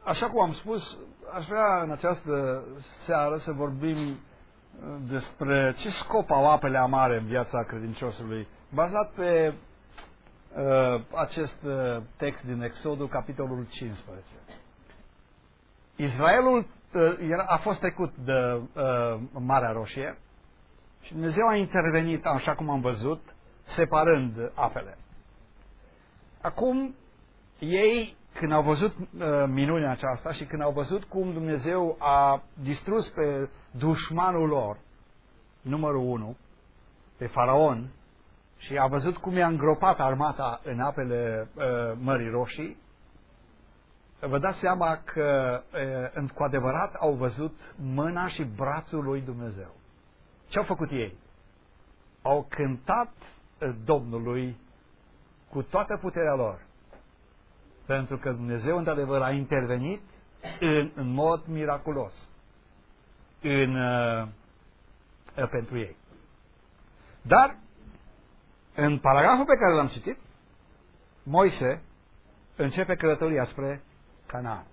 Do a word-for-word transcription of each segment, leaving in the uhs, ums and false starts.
așa cum am spus, aș vrea în această seară să vorbim despre ce scop au apele amare în viața credinciosului, bazat pe uh, acest uh, text din Exodul, capitolul cincisprezece. Israelul uh, era, a fost trecut de uh, Marea Roșie și Dumnezeu a intervenit, așa cum am văzut, separând apele. Acum, ei, când au văzut uh, minunea aceasta și când au văzut cum Dumnezeu a distrus pe dușmanul lor, numărul unu, pe Faraon, și a văzut cum i-a îngropat armata în apele uh, Mării Roșii, vă dați seama că uh, cu adevărat au văzut mâna și brațul lui Dumnezeu. Ce au făcut ei? Au cântat uh, Domnului cu toată puterea lor. Pentru că Dumnezeu, într-adevăr, a intervenit în, în mod miraculos în, uh, pentru ei. Dar, în paragraful pe care l-am citit, Moise începe călătoria spre Canaan.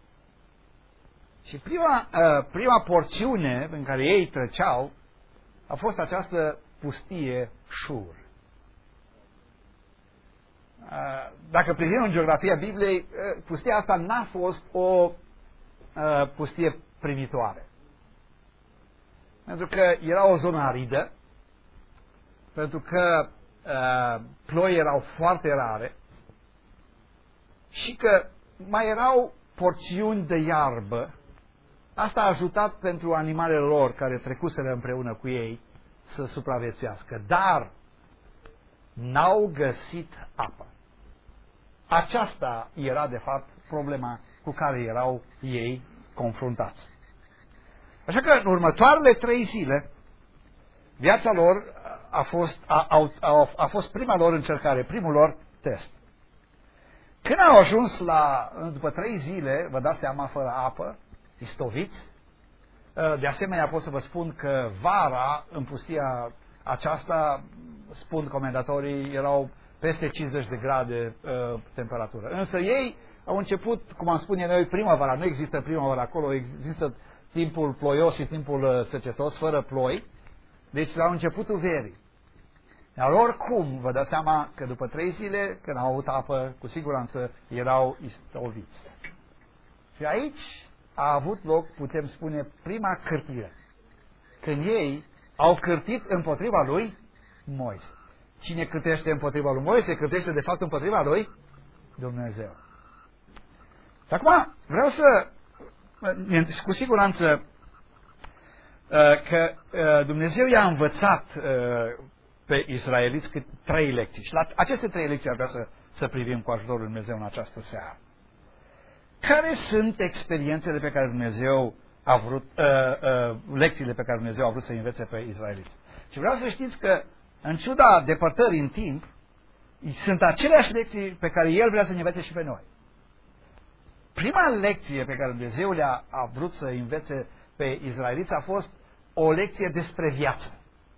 Și prima, uh, prima porțiune în care ei treceau a fost această pustie Șur. Dacă privim în geografia Bibliei, pustia asta n-a fost o pustie primitoare. Pentru că era o zonă aridă, pentru că ploi erau foarte rare și că mai erau porțiuni de iarbă. Asta a ajutat pentru animalele lor care trecuseră împreună cu ei să supraviețuiască. Dar n-au găsit apă. Aceasta era, de fapt, problema cu care erau ei confruntați. Așa că, în următoarele trei zile, viața lor a fost, a, a, a, a fost prima lor încercare, primul lor test. Când au ajuns la, după trei zile, vă dați seama, fără apă, istoviți, de asemenea pot să vă spun că vara, în pustia aceasta, spun comentatorii, erau peste cincizeci de grade uh, temperatură. Însă ei au început, cum am spune noi, primăvara. Nu există primăvara acolo, există timpul ploios și timpul uh, secetos, fără ploi. Deci la începutul verii. Dar oricum, vă dați seama că după trei zile, când au avut apă, cu siguranță erau istoviți. Și aici a avut loc, putem spune, prima cârtire. Când ei au cârtit împotriva lui Moise. Cine cârtește împotriva lui Moise, cârtește de fapt împotriva lui Dumnezeu. Și acum vreau să, cu siguranță, că Dumnezeu i-a învățat pe israeliți cât trei lecții. Și la aceste trei lecții ar vrea să, să privim cu ajutorul lui Dumnezeu în această seară. Care sunt experiențele pe care Dumnezeu a vrut, uh, uh, lecțiile pe care Dumnezeu a vrut să învețe pe israeliți? Și vreau să știți că, în ciuda depărtării în timp, sunt aceleași lecții pe care El vrea să ne învețe și pe noi. Prima lecție pe care Dumnezeu le-a a vrut să învețe pe israeliți a fost o lecție despre viață.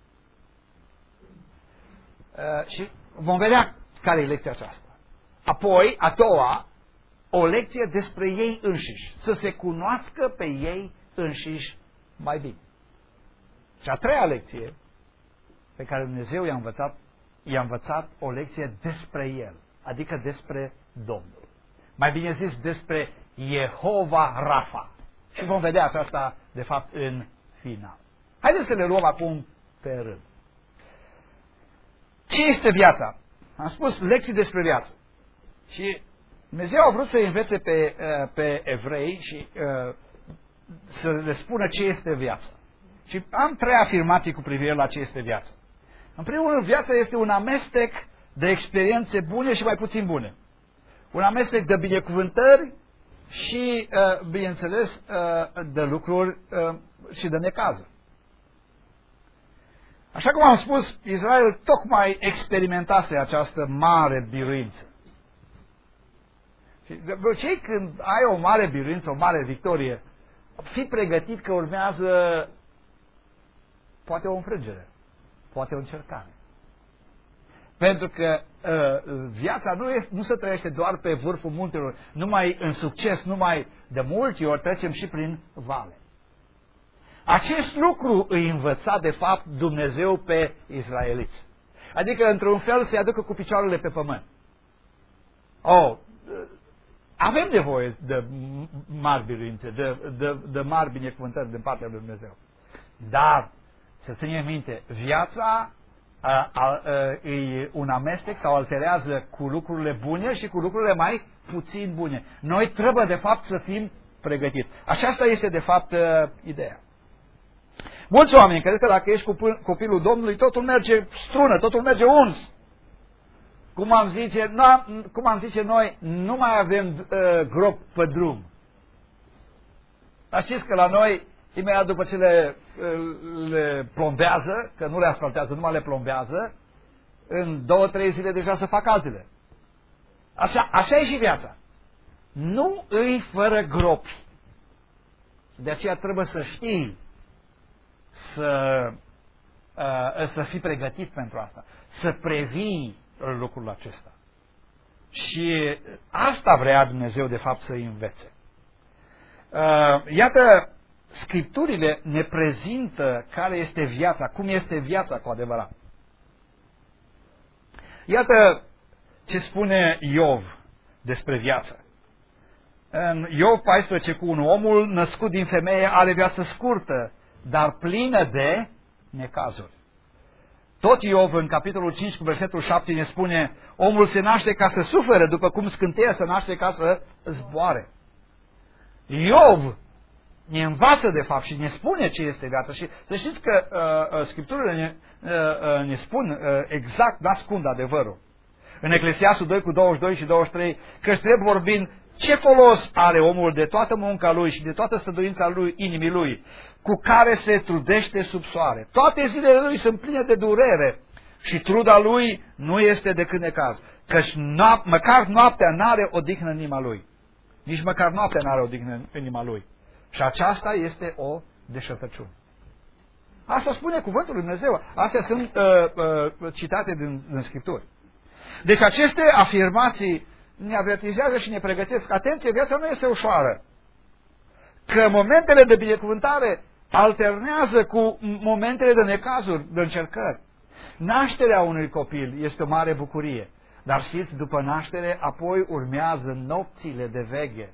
Uh, și vom vedea care e lecția aceasta. Apoi, a doua, o lecție despre ei înșiși, să se cunoască pe ei înșiși mai bine. Și a treia lecție pe care Dumnezeu i-a învățat, i-a învățat o lecție despre El, adică despre Domnul. Mai bine zis, despre Jehova Rafa. Și vom vedea aceasta, de fapt, în final. Haideți să le luăm acum pe rând. Ce este viața? Am spus lecții despre viață. Și Dumnezeu a vrut să învețe pe, pe evrei și uh, să le spună ce este viața. Și am trei afirmații cu privire la ce este viața. În primul rând, viața este un amestec de experiențe bune și mai puțin bune. Un amestec de binecuvântări și, uh, bineînțeles, uh, de lucruri uh, și de necazuri. Așa cum am spus, Israel tocmai experimentase această mare biruință. De obicei, când ai o mare biruință, o mare victorie, fii pregătit că urmează poate o înfrângere, poate o încercare. Pentru că uh, viața nu, este, nu se trăiește doar pe vârful muntelor, numai în succes, numai de multe ori trecem și prin vale. Acest lucru îi învăța de fapt Dumnezeu pe izraeliți. Adică într-un fel să-i aducă cu picioarele pe pământ. Oh, avem nevoie de mari biruințe, de, de, de mari binecuvântări din partea lui Dumnezeu. Dar, să ținem minte, viața a, a, a, e un amestec sau alterează cu lucrurile bune și cu lucrurile mai puțin bune. Noi trebuie de fapt să fim pregătiți. Aceasta este de fapt ideea. Mulți oameni cred că dacă ești copilul Domnului, totul merge strună, totul merge uns. Cum am zice, cum am zice noi, nu mai avem uh, grop pe drum. Dar știți că la noi, imediat după ce le, le plombează, că nu le asfaltează, numai le plombează, în două, trei zile deja se fac altele. Așa, așa e și viața. Nu îi fără gropi. De aceea trebuie să știi să, uh, să fii pregătit pentru asta, să previi lucrul acesta. Și asta vrea Dumnezeu de fapt să-i învețe. Uh, iată, Scripturile ne prezintă care este viața, cum este viața cu adevărat. Iată ce spune Iov despre viață. În Iov paisprezece cu unu, omul născut din femeie are viață scurtă, dar plină de necazuri. Tot Iov, în capitolul cinci, cu versetul șapte, ne spune, omul se naște ca să sufere, după cum scânteia se naște ca să zboare. Iov ne învață, de fapt, și ne spune ce este viața. Și să știți că uh, Scripturile ne, uh, ne spun uh, exact, n-ascund adevărul. În Eclesiastul doi, cu douăzeci și doi și douăzeci și trei, că trebuie vorbind, ce folos are omul de toată munca lui și de toată stăduința lui, inimii lui, cu care se trudește sub soare. Toate zilele lui sunt pline de durere și truda lui nu este decât necaz. Căci noap- măcar noaptea n-are odihnă în inima lui. Nici măcar noaptea n-are odihnă în inima lui. Și aceasta este o deșertăciune. Asta spune cuvântul lui Dumnezeu. Astea sunt uh, uh, citate din, din Scripturi. Deci aceste afirmații ne avertizează și ne pregătesc. Atenție, viața nu este ușoară. Că momentele de binecuvântare alternează cu momentele de necazuri, de încercări. Nașterea unui copil este o mare bucurie. Dar știți, după naștere, apoi urmează nopțile de veghe.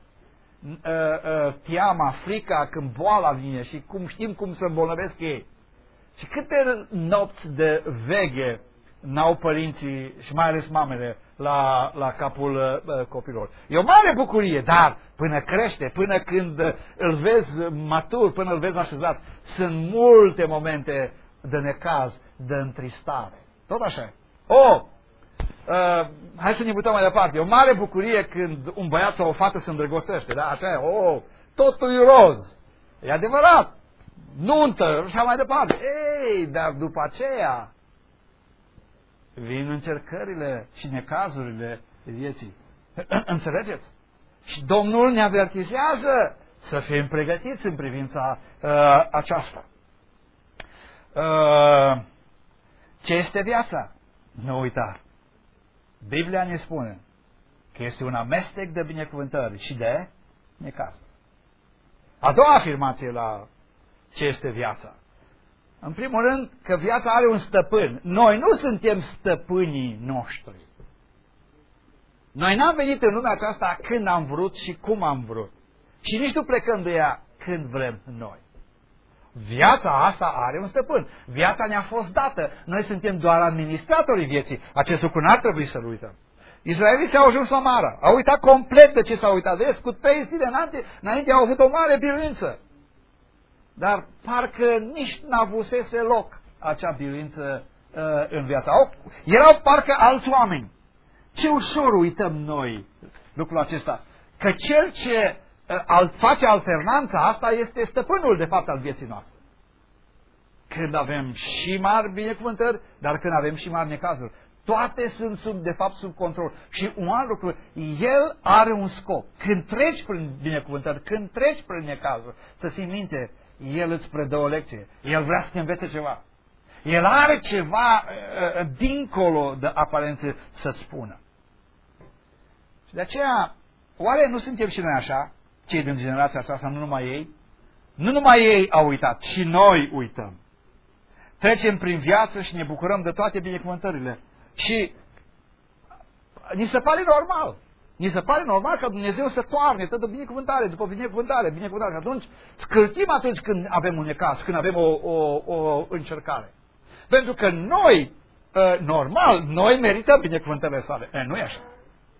Teama, frica când boala vine și cum știm cum se îmbolnăvesc ei. Și câte nopți de veghe n-au părinții și mai ales mamele la, la capul uh, copilor. E o mare bucurie, dar până crește, până când uh, îl vezi matur, până îl vezi așezat, sunt multe momente de necaz, de întristare. Tot așa. Oh, uh, hai să ne mutăm mai departe. E o mare bucurie când un băiat sau o fată se îndrăgostește, da? Așa e. Oh, totul e roz. E adevărat. Nuntă, așa mai departe. Ei, dar după aceea vin încercările și necazurile vieții. Înțelegeți? Și Domnul ne avertizează să fim pregătiți în privința uh, aceasta. Uh, ce este viața? Nu uita. Biblia ne spune că este un amestec de binecuvântări și de necazuri. A doua afirmație la ce este viața. În primul rând, că viața are un stăpân. Noi nu suntem stăpânii noștri. Noi n-am venit în lumea aceasta când am vrut și cum am vrut. Și nici nu plecăm de ea când vrem noi. Viața asta are un stăpân. Viața ne-a fost dată. Noi suntem doar administratorii vieții. Acest lucru n-ar trebui să-l uităm. Izraeliții au ajuns la Mara. Au uitat complet de ce s-au uitat. Vezi, cu trei zile înainte, înainte au avut o mare biruință. Dar parcă nici n-avusese loc acea biruință uh, în viața. Au, erau parcă alți oameni. Ce ușor uităm noi lucrul acesta. Că cel ce uh, al, face alternanța asta este stăpânul de fapt al vieții noastre. Când avem și mari binecuvântări, dar când avem și mari necazuri. Toate sunt sub, de fapt sub control. Și un alt lucru, el are un scop. Când treci prin binecuvântări, când treci prin necazuri, să ții minte, el îți predă o lecție. El vrea să te învețe ceva. El are ceva uh, dincolo de aparențe să spună. Și de aceea, oare nu suntem și noi așa, cei din generația aceasta, nu numai ei? Nu numai ei au uitat, și noi uităm. Trecem prin viață și ne bucurăm de toate binecuvântările. Și ni se pare normal. Ni se pare normal ca Dumnezeu să toarne tot de binecuvântare după binecuvântare, binecuvântare. Și atunci scârtim atunci când avem un necaz, când avem o, o, o încercare. Pentru că noi, normal, noi merităm binecuvântările sale. E, nu e așa.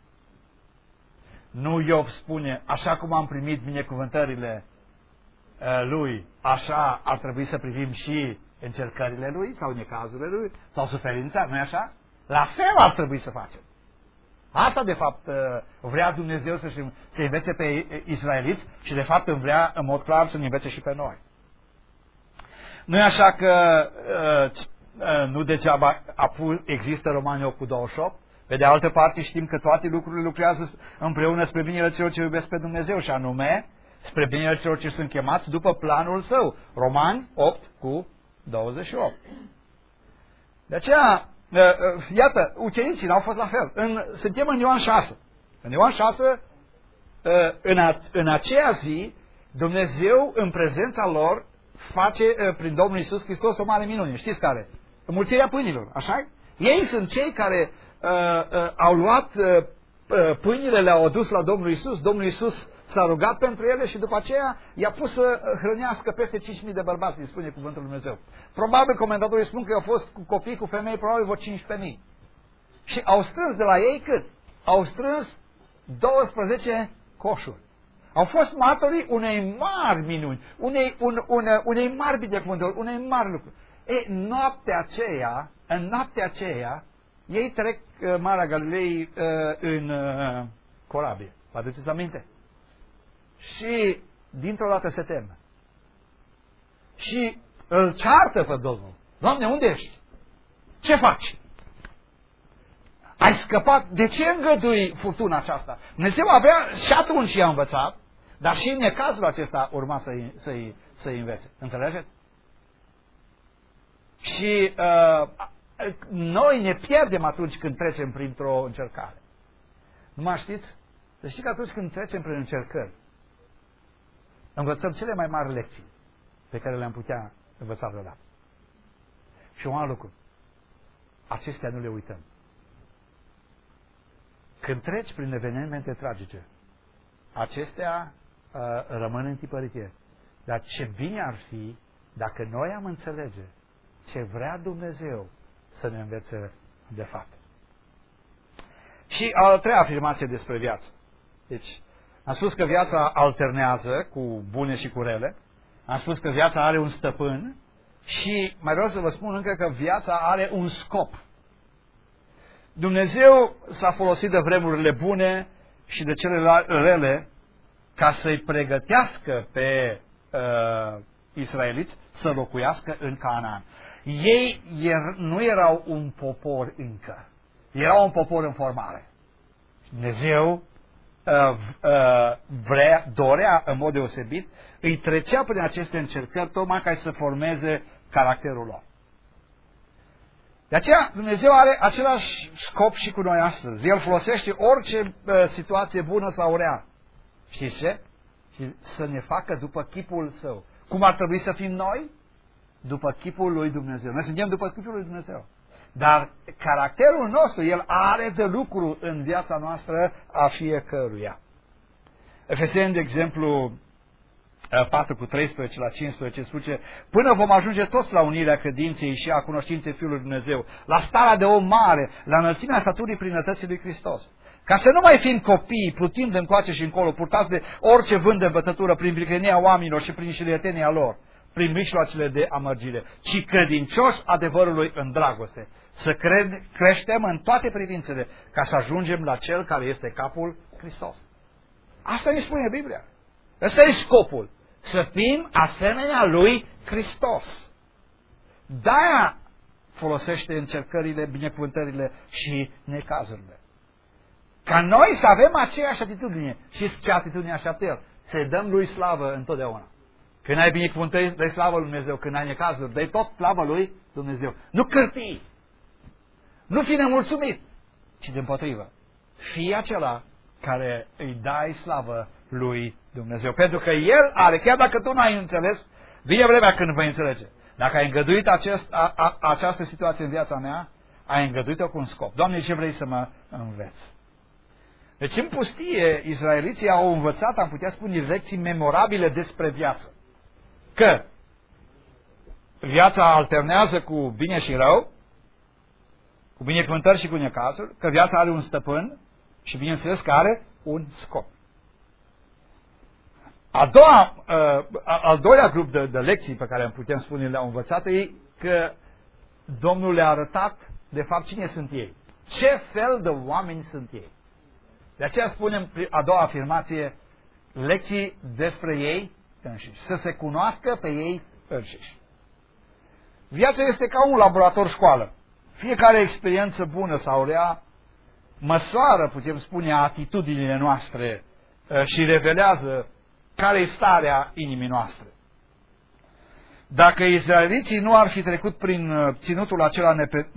Nu Iov spune, așa cum am primit binecuvântările lui, așa ar trebui să privim și încercările lui sau necazurile lui sau suferința, nu e așa? La fel ar trebui să facem. Asta de fapt vrea Dumnezeu să se învețe pe israeliți și de fapt vrea în mod clar să ne învețe și pe noi. Nu e așa că nu degeaba există Romani opt cu douăzeci și opt? Pe de altă parte știm că toate lucrurile lucrează împreună spre binele celor ce iubesc pe Dumnezeu și anume spre binele celor ce sunt chemați după planul său. Romani opt cu douăzeci și opt. De aceea, iată, ucenicii n-au fost la fel. În, suntem în Ioan șase. În Ioan șase, în, a, în aceea zi, Dumnezeu, în prezența lor, face prin Domnul Iisus Hristos o mare minune. Știți care? Înmulțirea pâinilor, așa? Ei sunt cei care uh, uh, au luat uh, pâinile, le-au adus la Domnul Iisus. Domnul Iisus s-a rugat pentru ele și după aceea i-a pus să hrănească peste cinci mii de bărbați, îi spune cuvântul Lui Dumnezeu. Probabil comentatorii spun că au fost cu copii, cu femei, probabil vreo cincisprezece mii. Și au strâns de la ei cât? Au strâns douăsprezece coșuri. Au fost martorii unei mari minuni, unei, un, une, unei mari binecuvântări, unei mari lucruri. E, noaptea aceea, în noaptea aceea, ei trec uh, Marea Galilei uh, în uh, corabie. Vă aduceți aminte? Și dintr-o dată se teme. Și îl ceartă pe Domnul. Doamne, unde ești? Ce faci? Ai scăpat? De ce îngădui furtuna aceasta? Dumnezeu avea și atunci i-a învățat, dar și în necazul acesta urma să-i, să-i, să-i învețe. Înțelegeți? Și uh, noi ne pierdem atunci când trecem printr-o încercare. Nu mai știți? Să știți că atunci când trecem prin încercări, învățăm cele mai mari lecții pe care le-am putea învăța vreodată. Și un alt lucru. Acestea nu le uităm. Când treci prin evenimente tragice, acestea uh, rămân întipărite. Dar ce bine ar fi dacă noi am înțelege ce vrea Dumnezeu să ne învețe de fapt. Și a treia afirmație despre viață. Deci, am spus că viața alternează cu bune și cu rele. Am spus că viața are un stăpân și mai vreau să vă spun încă că viața are un scop. Dumnezeu s-a folosit de vremurile bune și de cele rele ca să-i pregătească pe uh, israeliți să locuiască în Canaan. Ei er, nu erau un popor încă. Erau un popor în formare. Dumnezeu uh, uh, vrea, dorea în mod deosebit, îi trecea prin aceste încercări tocmai ca să formeze caracterul lor. De aceea Dumnezeu are același scop și cu noi astăzi. El folosește orice uh, situație bună sau rea. Știți ce? Și să ne facă după chipul Său. Cum ar trebui să fim noi? După chipul lui Dumnezeu. Noi suntem după chipul lui Dumnezeu. Dar caracterul nostru, el are de lucru în viața noastră a fiecăruia. Efeseni, de exemplu, patru cu treisprezece la cincisprezece spune: până vom ajunge toți la unirea credinței și a cunoștinței Fiului Dumnezeu, la starea de om mare, la înălțimea staturii plinătății lui Hristos. Ca să nu mai fim copii, plutind încoace și încolo, purtați de orice vânt de învățătură, prin priclenia oamenilor și prin șiretenia lor, prin mijloacele de amărgire, ci credincioși adevărului în dragoste. Să cred, creștem în toate privințele, ca să ajungem la Cel care este capul, Hristos. Asta ne spune Biblia. Ăsta e scopul. Să fim asemenea lui Hristos. De-aia folosește încercările, binecuvântările și necazurile. Ca noi să avem aceeași atitudine. Și ce atitudine așteaptă El? Să dăm lui slavă întotdeauna. Când ai binecuvântări, dai slavă lui Dumnezeu. Când ai necazuri, dai tot slavă lui Dumnezeu. Nu cârtii. Nu fi nemulțumit, ci dimpotrivă. Fii acela care îi dai slavă lui Dumnezeu. Pentru că El are, chiar dacă tu n-ai înțeles, vine vremea când vei înțelege. Dacă ai îngăduit acest, a, a, această situație în viața mea, ai îngăduit-o cu un scop. Doamne, ce vrei să mă înveți? Deci în pustie, izraeliții au învățat, am putea spune, lecții memorabile despre viață. Că viața alternează cu bine și rău, cu binecuvântări și cu necazuri, că viața are un stăpân și bineînțeles că are un scop. A doua, uh, al doilea grup de, de lecții pe care am putem spune le-au învățat e că Domnul le-a arătat de fapt cine sunt ei. Ce fel de oameni sunt ei. De aceea spunem a doua afirmație, lecții despre ei înșiși. Să se cunoască pe ei înșiși. Viața este ca un laborator școală. Fiecare experiență bună sau rea măsoară, putem spune, atitudinile noastre și revelează care e starea inimii noastre. Dacă izraeliții nu ar fi trecut prin ținutul acela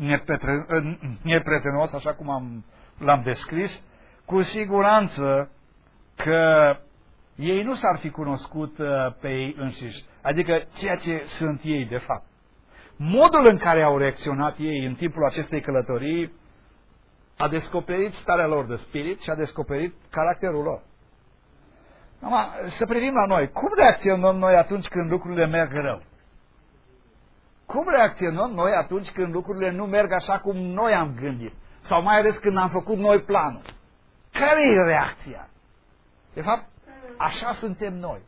neprietenos, așa cum am, l-am descris, cu siguranță că ei nu s-ar fi cunoscut pe ei înșiși, adică ceea ce sunt ei de fapt. Modul în care au reacționat ei în timpul acestei călătorii a descoperit starea lor de spirit și a descoperit caracterul lor. Acum, să privim la noi. Cum reacționăm noi atunci când lucrurile merg rău? Cum reacționăm noi atunci când lucrurile nu merg așa cum noi am gândit? Sau mai ales când am făcut noi planul? Care e reacția? De fapt, așa suntem noi.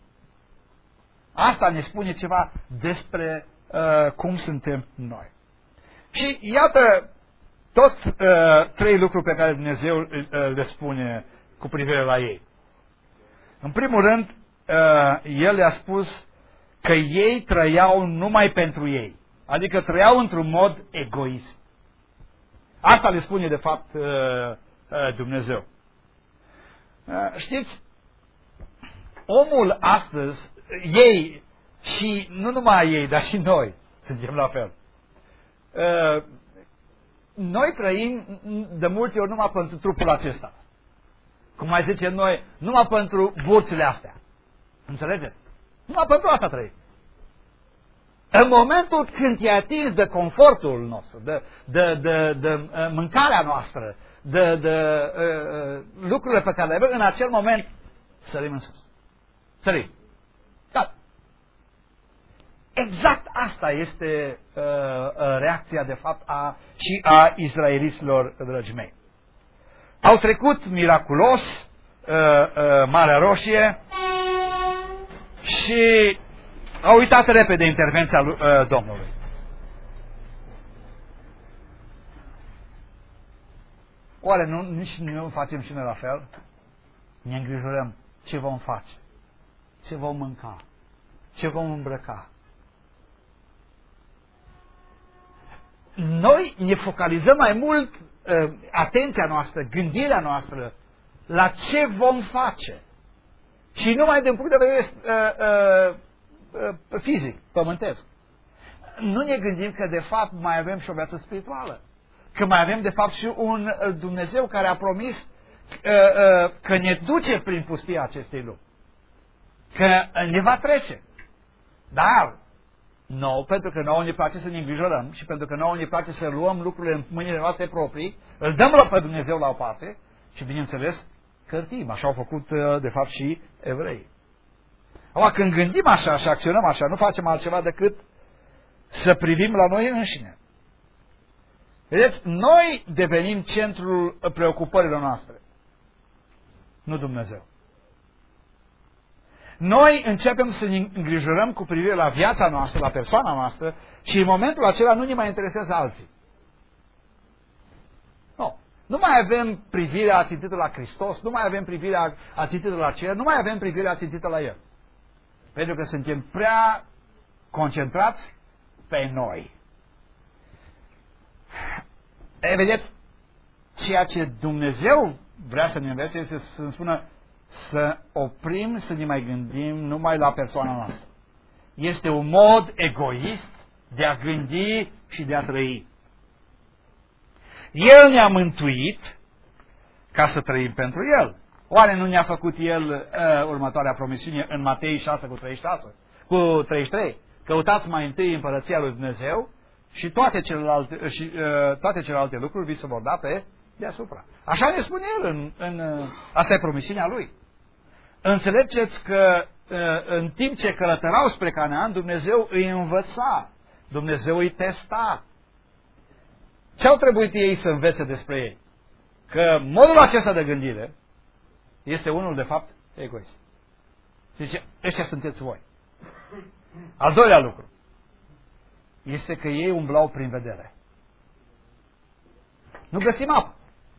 Asta ne spune ceva despre uh, cum suntem noi. Și iată tot uh, trei lucruri pe care Dumnezeu uh, le spune cu privire la ei. În primul rând, uh, El le-a spus că ei trăiau numai pentru ei. Adică trăiau într-un mod egoist. Asta le spune de fapt uh, uh, Dumnezeu. Uh, știți, omul astăzi, ei și nu numai ei, dar și noi, suntem la fel. Uh, noi trăim de multe ori numai pentru trupul acesta. Cum mai zicem noi, numai pentru burțile astea. Înțelegeți? Numai pentru asta trăim. În momentul când te atins de confortul nostru, de, de, de, de uh, mâncarea noastră, de, de uh, lucrurile pe care le avem, în acel moment sărim în sus. Sărim. Da. Exact asta este uh, uh, reacția de fapt a, și a izraeliților, dragii mei. Au trecut miraculos uh, uh, Marea Roșie și au uitat repede intervenția lui, uh, Domnului. Oare nu, nici nu facem și noi la fel? Ne îngrijorăm ce vom face, ce vom mânca, ce vom îmbrăca. Noi ne focalizăm mai mult uh, atenția noastră, gândirea noastră la ce vom face. Și numai din punct de vedere uh, uh, uh, fizic, pământesc. Nu ne gândim că de fapt mai avem și o viață spirituală. Că mai avem de fapt și un uh, Dumnezeu care a promis uh, uh, că ne duce prin pustia acestei lumi. Că ne va trece. Dar nouă, pentru că nouă ne place să ne îngrijorăm și pentru că nouă ne place să luăm lucrurile în mâinile noastre proprii, îl dăm la pe Dumnezeu la o parte și, bineînțeles, cărtim. Așa au făcut, de fapt, și evreii. Acum, când gândim așa și acționăm așa, nu facem altceva decât să privim la noi înșine. Vedeți, noi devenim centrul preocupărilor noastre, nu Dumnezeu. Noi începem să ne îngrijorăm cu privire la viața noastră, la persoana noastră și în momentul acela nu ne mai interesează alții. Nu. Nu mai avem privirea ațintită la Hristos, nu mai avem privirea ațintită la cer, nu mai avem privirea ațintită la El. Pentru că suntem prea concentrați pe noi. E, vedeți, ceea ce Dumnezeu vrea să ne învețe este să ne spună să oprim, să ne mai gândim numai la persoana noastră. Este un mod egoist de a gândi și de a trăi. El ne-a mântuit ca să trăim pentru El. Oare nu ne-a făcut El uh, următoarea promisiune în Matei șase cu treizeci și șase? Cu treizeci și trei? Căutați mai întâi împărăția lui Dumnezeu și toate celelalte, și, uh, toate celelalte lucruri vi se vor da pe deasupra. Așa ne spune El, în, în, uh, asta e promisiunea Lui. Înțelegeți că uh, în timp ce călătorau spre Canaan, Dumnezeu îi învăța, Dumnezeu îi testa. Ce au trebuit ei să învețe despre ei? Că modul acesta de gândire este unul, de fapt, egoist. Zice, ăștia sunteți voi. Al doilea lucru este că ei umblau prin vedere. Nu găsim apă.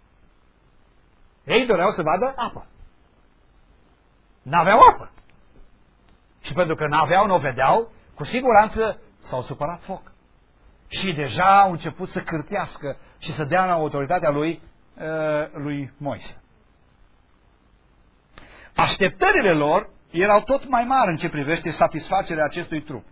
Ei doreau să vadă apă. N-aveau apă. Și pentru că n-aveau, nu o vedeau, cu siguranță s-au supărat foc. Și deja au început să cârtească și să dea în autoritatea lui, uh, lui Moise. Așteptările lor erau tot mai mari în ce privește satisfacerea acestui trup.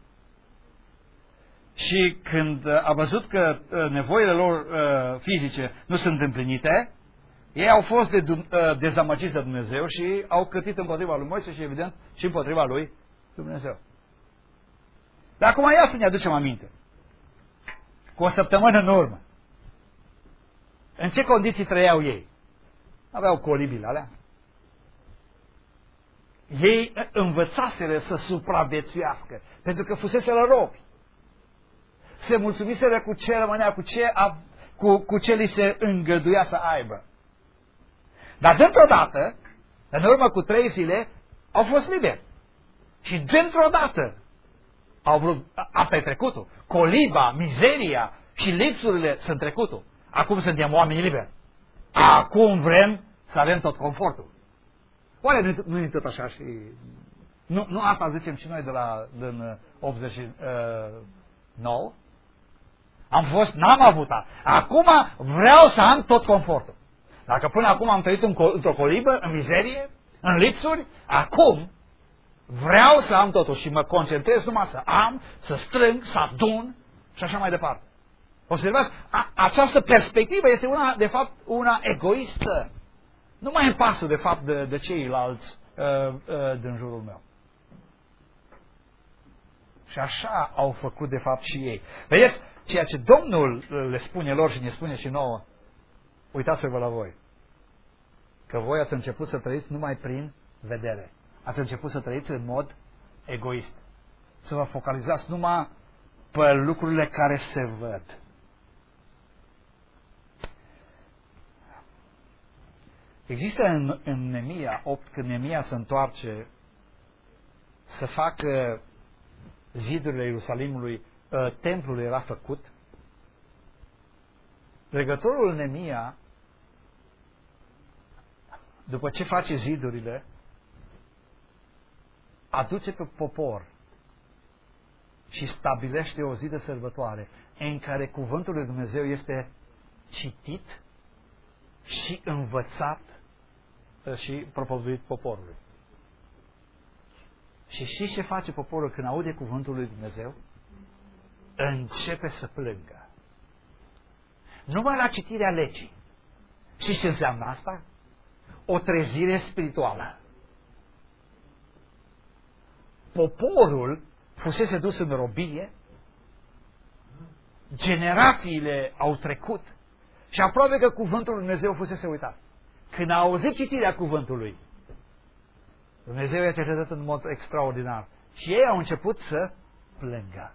Și când a văzut că uh, nevoile lor uh, fizice nu sunt împlinite, ei au fost de, uh, dezamăgiți de Dumnezeu și au cârtit împotriva lui Moise și, evident, și împotriva lui Dumnezeu. Dar acum ia să ne aducem aminte. Cu o săptămână în urmă, în ce condiții trăiau ei? Aveau colibile alea. Ei învățaseră să supraviețuiască, pentru că fuseseră robi. Se mulțumiseră cu ce rămânea, cu ce, a, cu, cu ce li se îngăduia să aibă. Dar dintr-o dată, în urmă cu trei zile, au fost liberi. Și dintr-o dată, au vrut, asta e trecutul. Coliba, mizeria și lipsurile sunt trecutul. Acum suntem oameni liberi. Acum vrem să avem tot confortul. Oare nu, nu e tot așa și... Nu, nu asta zicem și noi de la din optzeci și nouă? Am fost, n-am avut asta. Acum vreau să am tot confortul. Dacă până acum am trăit într-o colibă, în mizerie, în lipsuri, acum vreau să am totul și mă concentrez numai să am, să strâng, să adun și așa mai departe. Observați, a, această perspectivă este una, de fapt, una egoistă. Nu mai îmi pasă, de fapt, de, de ceilalți uh, uh, din jurul meu. Și așa au făcut, de fapt, și ei. Vedeți, ceea ce Domnul le spune lor și ne spune și nouă, uitați-vă la voi, că voi ați început să trăiți numai prin vedere. Ați început să trăiți în mod egoist. Să vă focalizați numai pe lucrurile care se văd. Există în, în Neemia opt, când Neemia se întoarce să facă zidurile Ierusalimului, templul era făcut. Dregătorul Neemia, după ce face zidurile, aduce pe popor și stabilește o zi de sărbătoare în care cuvântul lui Dumnezeu este citit și învățat și propovăduit poporului. Și știți ce face poporul când aude cuvântul lui Dumnezeu? Începe să plângă. Numai la citirea legii. Și ce înseamnă asta? O trezire spirituală. Poporul fusese dus în robie, generațiile au trecut și aproape că cuvântul lui Dumnezeu fusese uitat. Când a auzit citirea cuvântului, Dumnezeu i-a cercetat în mod extraordinar și ei au început să plângă.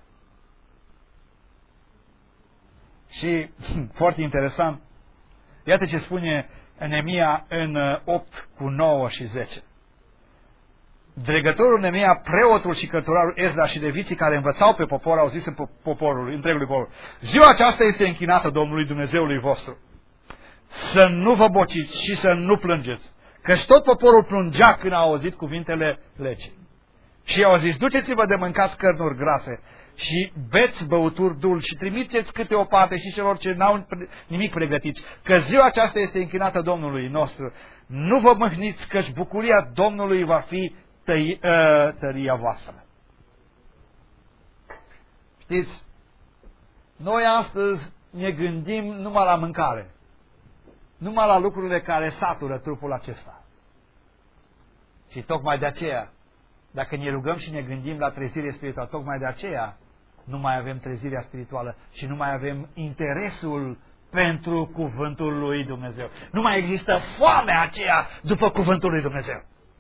Și, foarte interesant, iată ce spune Neemia în opt cu nouă și zece. Dregătorul Neemia, preotul și cărturarul Ezra și leviții care învățau pe popor au zis poporului, întregului popor: ziua aceasta este închinată Domnului Dumnezeului vostru. Să nu vă bociți și să nu plângeți, căci tot poporul plângea când a auzit cuvintele legii. Și au zis: duceți-vă de mâncați cărnuri grase și beți băuturi dulci și trimiteți câte o parte și celor ce n-au nimic pregătiți, că ziua aceasta este închinată Domnului nostru. Nu vă mâhniți, căci bucuria Domnului va fi tăi, uh, tăria voastră. Știți, Noi astăzi ne gândim numai la mâncare, numai la lucrurile care satură trupul acesta. Și tocmai de aceea, dacă ne rugăm și ne gândim la trezire spirituală, tocmai de aceea nu mai avem trezirea spirituală și nu mai avem interesul pentru cuvântul lui Dumnezeu. Nu mai există foamea aceea după cuvântul lui Dumnezeu.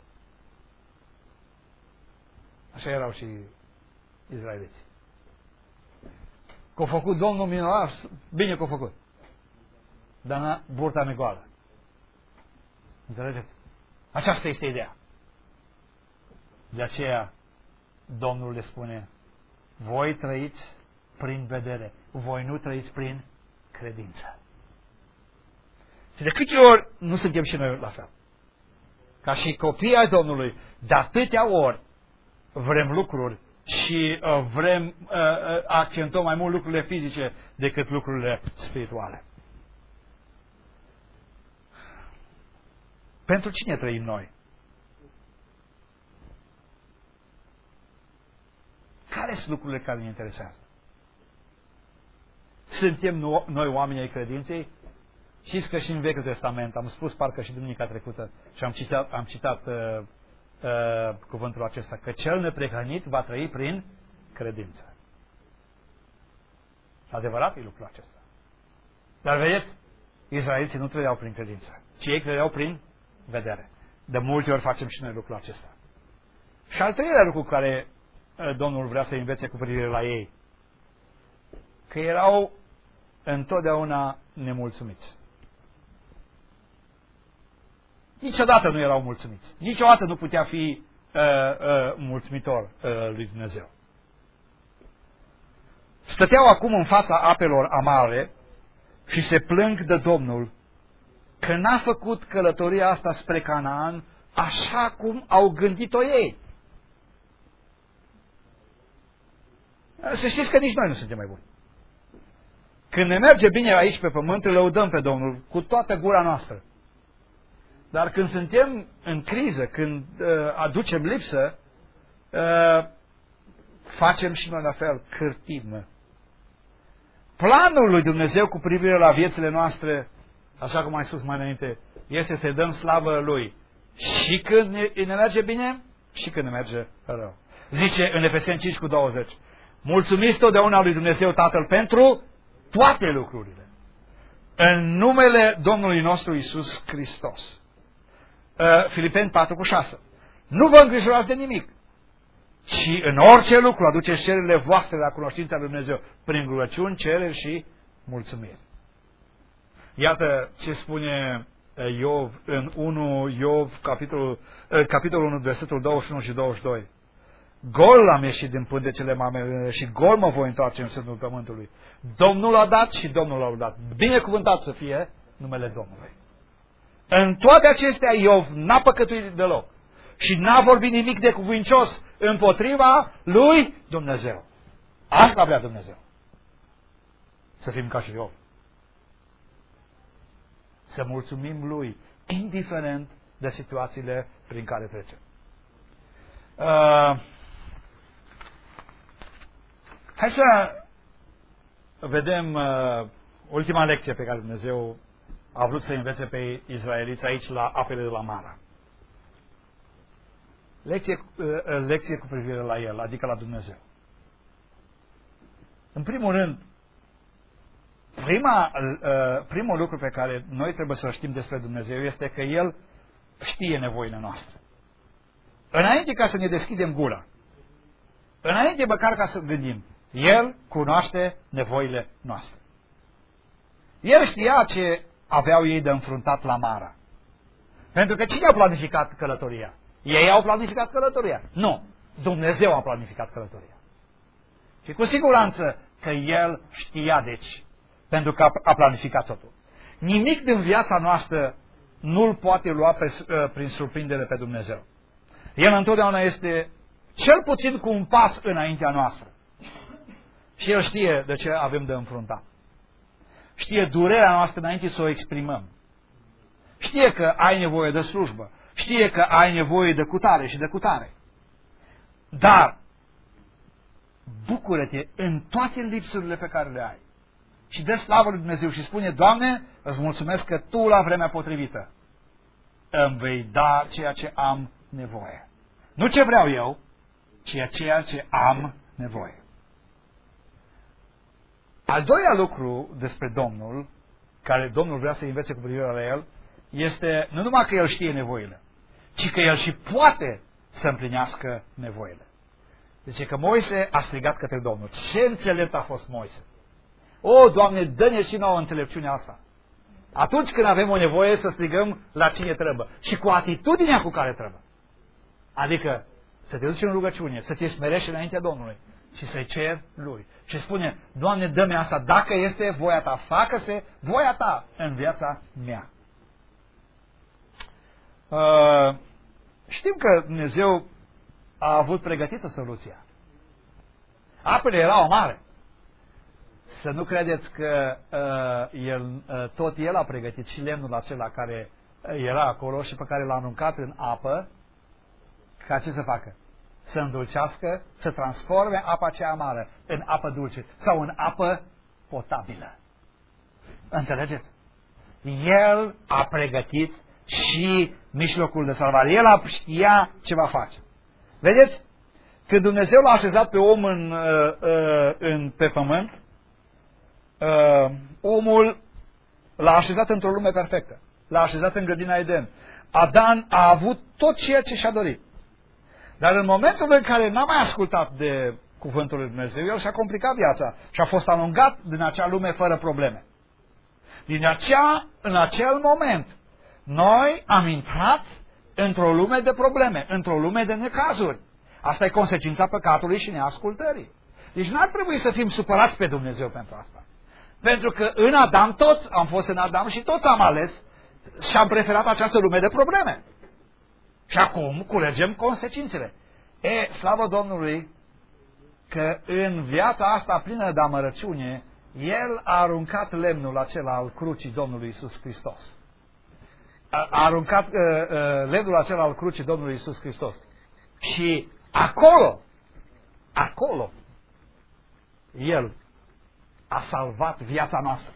Așa erau și izraeliții. Că-a făcut Domnul minunat, bine că-a făcut. Dar na, burta mi goală. Înțelegeți? Aceasta este ideea. De aceea Domnul le spune: voi trăiți prin vedere, voi nu trăiți prin credință. Și de câte ori nu suntem și noi la fel? Ca și copii ai Domnului, de atâtea ori vrem lucruri și uh, vrem uh, uh, accentuăm mai mult lucrurile fizice decât lucrurile spirituale. Pentru cine trăim noi? Care sunt lucrurile care ne interesează? Suntem noi oameni ai credinței? Știți că și în Vechiul Testament, am spus parcă și duminica trecută și am citat, am citat uh, uh, cuvântul acesta, că cel neprihănit va trăi prin credință. Adevărat e lucrul acesta. Dar vedeți, izraeliții nu trăiau prin credință, ci ei trăiau prin vedere. De multe ori facem și noi lucrul acesta. Și al treilea lucru care Domnul vrea să învețe cu privire la ei, că erau întotdeauna nemulțumiți. Niciodată nu erau mulțumiți. Niciodată nu putea fi uh, uh, mulțumitor uh, lui Dumnezeu. Stăteau acum în fața apelor amare și se plâng de Domnul că n-a făcut călătoria asta spre Canaan așa cum au gândit-o ei. Să știți că nici noi nu suntem mai buni. Când ne merge bine aici pe pământ, îl lăudăm pe Domnul cu toată gura noastră. Dar când suntem în criză, când uh, aducem lipsă, uh, facem și noi la fel, cârtim. Planul lui Dumnezeu cu privire la viețile noastre, așa cum am spus mai înainte, este să dăm slavă Lui. Și când ne, ne merge bine, și când ne merge rău. Zice în Efeseni cinci cu douăzeci. Mulțumiți totdeauna lui Dumnezeu Tatăl pentru toate lucrurile. În numele Domnului nostru Iisus Hristos. Uh, Filipeni patru cu șase. Nu vă îngrijorați de nimic, ci în orice lucru aduceți cererile voastre la cunoștința lui Dumnezeu prin rugăciuni, cereri și mulțumiri. Iată ce spune Iov în unu Iov, capitolul, capitolul unu, versetul douăzeci și unu și douăzeci și doi. Gol am ieșit din pântecele mamei și gol mă voi întoarce în sânul pământului. Domnul a dat și Domnul a dat. Binecuvântat să fie numele Domnului. În toate acestea Iov n-a păcătuit deloc și n-a vorbit nimic de cuvincios împotriva lui Dumnezeu. Asta vrea Dumnezeu. Să fim ca și Iov. Să mulțumim lui, indiferent de situațiile prin care trecem. Uh, hai să vedem uh, ultima lecție pe care Dumnezeu a vrut să învețe pe izraeliți aici la apele de la Mara. Lecție, uh, lecție cu privire la El, adică la Dumnezeu. În primul rând, prima, uh, primul lucru pe care noi trebuie să-l știm despre Dumnezeu este că El știe nevoile noastre. Înainte ca să ne deschidem gura, înainte măcar ca să gândim, El cunoaște nevoile noastre. El știa ce aveau ei de înfruntat la Mara. Pentru că cine a planificat călătoria? Ei au planificat călătoria? Nu. Dumnezeu a planificat călătoria. Și cu siguranță că El știa deci, pentru că a planificat totul. Nimic din viața noastră nu-L poate lua pe, prin surprindere pe Dumnezeu. El întotdeauna este cel puțin cu un pas înaintea noastră. Și El știe de ce avem de înfruntat. Știe durerea noastră înainte să o exprimăm. Știe că ai nevoie de slujbă. Știe că ai nevoie de cutare și de cutare. Dar bucură-te în toate lipsurile pe care le ai. și dă slavă lui Dumnezeu și spune: Doamne, îți mulțumesc că Tu la vremea potrivită îmi vei da ceea ce am nevoie. Nu ce vreau eu, ci ceea ce am nevoie. Al doilea lucru despre Domnul, care Domnul vrea să învețe cu privire la El, este nu numai că El știe nevoile, ci că El și poate să împlinească nevoile. Deci că Moise a strigat către Domnul. Ce înțelept a fost Moise! O, Doamne, dă-ne și nouă înțelepciunea asta. Atunci când avem o nevoie să strigăm la cine trebuie. Și cu atitudinea cu care trebuie. Adică să te duci în rugăciune, să te smerești înaintea Domnului și să-i ceri Lui. Și spune: Doamne, dă-mi asta, dacă este voia Ta, facă-se voia Ta în viața mea. Uh, știm că Dumnezeu a avut pregătită soluția. Apele erau mari. Să nu credeți că uh, el, uh, tot El a pregătit și lemnul acela care era acolo și pe care l-a aruncat în apă, ca ce să facă? Să îndulcească, să transforme apa cea amară în apă dulce sau în apă potabilă. Înțelegeți? El a pregătit și mijlocul de salvare. El a știa ce va face. Vedeți? Când Dumnezeu l-a așezat pe om în, în, pe pământ, omul l-a așezat într-o lume perfectă. L-a așezat în grădina Eden. Adan a avut tot ceea ce și-a dorit. Dar în momentul în care n-a mai ascultat de cuvântul lui Dumnezeu, el și-a complicat viața și a fost alungat din acea lume fără probleme. Din acea, în acel moment, noi am intrat într-o lume de probleme, într-o lume de necazuri. Asta e consecința păcatului și neascultării. Deci n-ar trebui să fim supărați pe Dumnezeu pentru asta. Pentru că în Adam toți am fost în Adam și toți am ales și am preferat această lume de probleme. Și acum culegem consecințele. E, slavă Domnului că în viața asta plină de amărăciune, El a aruncat lemnul acela al crucii Domnului Iisus Hristos. A, a aruncat uh, uh, lemnul acela al crucii Domnului Iisus Hristos. Și acolo, acolo, El a salvat viața noastră.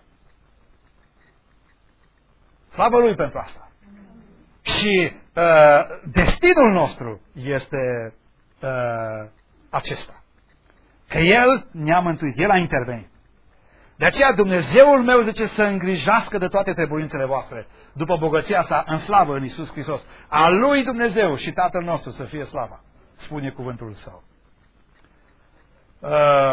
Slavă Lui pentru asta. Și uh, destinul nostru este uh, acesta. Că El ne-a mântuit, El a intervenit. De aceea Dumnezeul meu zice să îngrijească de toate trebuințele voastre, după bogăția sa în slavă în Iisus Hristos. A Lui Dumnezeu și Tatăl nostru să fie slava, spune cuvântul Său. Uh,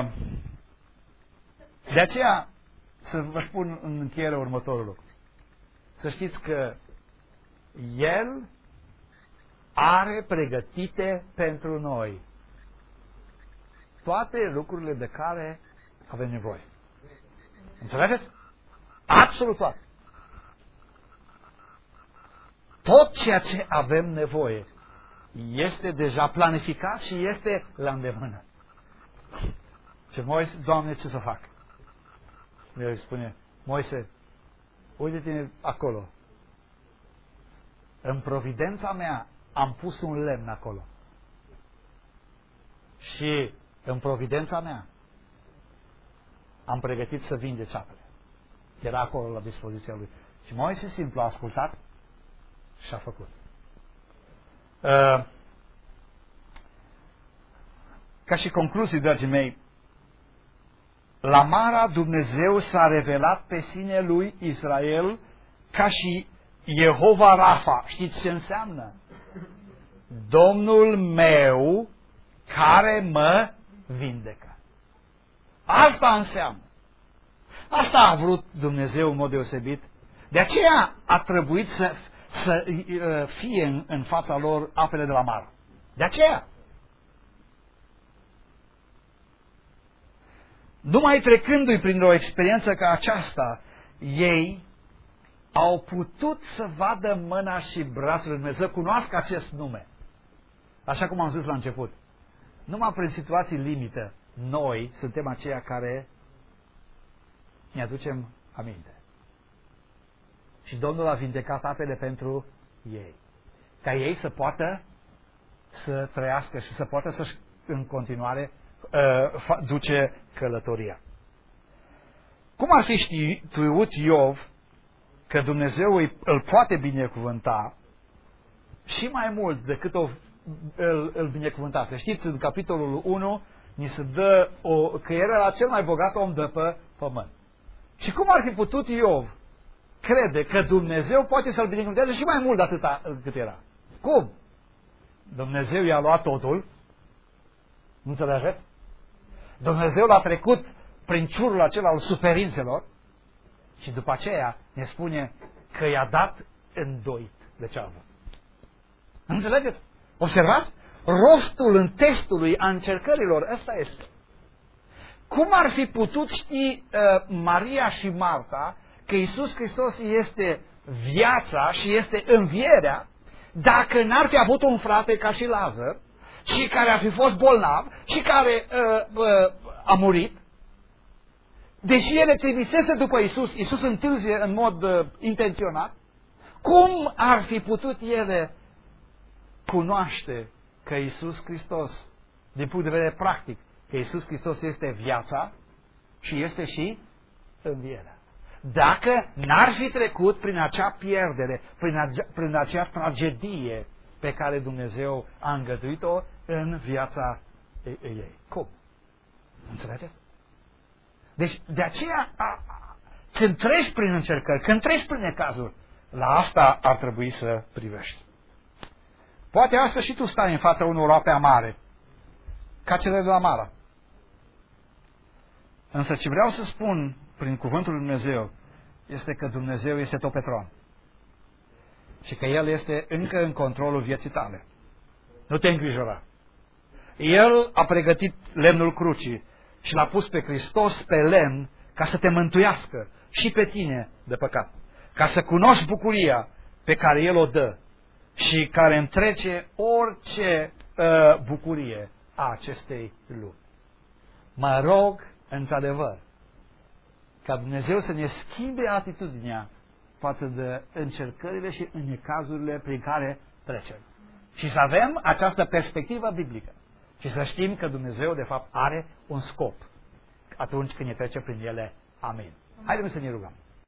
de aceea, să vă spun în încheiere următorul lucru. Să știți că El are pregătite pentru noi toate lucrurile de care avem nevoie. Înțelegeți? Absolut toate. Tot ceea ce avem nevoie este deja planificat și este la îndemână. Și Moise, Doamne, ce să fac? El îi spune: Moise, uite-te acolo. În providența mea am pus un lemn acolo. Și în providența mea am pregătit să vindeci apele. Era acolo la dispoziția lui. Și Moise simplu a ascultat și a făcut. Uh, ca și concluzii, dragii mei, la Mara Dumnezeu s-a revelat pe sine lui Israel ca și Jehova Rafa. Știți ce înseamnă? Domnul meu care mă vindecă. Asta înseamnă. Asta a vrut Dumnezeu în mod deosebit. De aceea a trebuit să, să fie în, în fața lor apele de la Mara. De aceea. Numai trecându-i prin o experiență ca aceasta, ei au putut să vadă mâna și brațul lui Dumnezeu, să cunoască acest nume. Așa cum am zis la început. Numai prin situații limită, noi suntem aceia care ne aducem aminte. Și Domnul a vindecat apele pentru ei. Ca ei să poată să trăiască și să poată să-și în continuare uh, duce călătoria. Cum ar fi știut Iov că Dumnezeu îl poate binecuvânta și mai mult decât o, îl, îl binecuvânta? Să știți, în capitolul unu ni se dă o, că era la cel mai bogat om de pe pământ. Și cum ar fi putut Iov crede că Dumnezeu poate să-l binecuvânteze și mai mult de atâta cât era? Cum? Dumnezeu i-a luat totul. Nu înțelegeți? Dumnezeu l-a trecut prin ciurul acela al suferințelor și după aceea ne spune că i-a dat îndoit de ce a avut. Înțelegeți? Observați? Rostul în testului a încercărilor, ăsta este. Cum ar fi putut ști uh, Maria și Marta că Iisus Hristos este viața și este învierea dacă n-ar fi avut un frate ca și Lazar și care ar fi fost bolnav și care uh, uh, a murit? Deși ele trimisese după Iisus, Iisus întârzie în mod uh, intenționat, cum ar fi putut ele cunoaște că Iisus Hristos, din punct de vedere practic, că Iisus Hristos este viața și este și învierea? Dacă n-ar fi trecut prin acea pierdere, prin, acea, prin acea tragedie pe care Dumnezeu a îngăduit-o în viața ei. Cum? Înțelegeți? Deci, de aceea, a, a, când treci prin încercări, când treci prin necazuri, la asta ar trebui să privești. Poate astăzi și tu stai în fața unor ape amare, ca cele de la Mara. Însă ce vreau să spun prin cuvântul lui Dumnezeu este că Dumnezeu este tot pe tron și că El este încă în controlul vieții tale. Nu te îngrijora. El a pregătit lemnul crucii și l-a pus pe Hristos pe lemn ca să te mântuiască și pe tine de păcat. Ca să cunoști bucuria pe care El o dă și care întrece orice uh, bucurie a acestei lumi. Mă rog, într-adevăr, ca Dumnezeu să ne schimbe atitudinea față de încercările și necazurile prin care trecem. Și să avem această perspectivă biblică. Și să știm că Dumnezeu, de fapt, are un scop atunci când ne trece prin ele. Amin. Haideți să ne rugăm.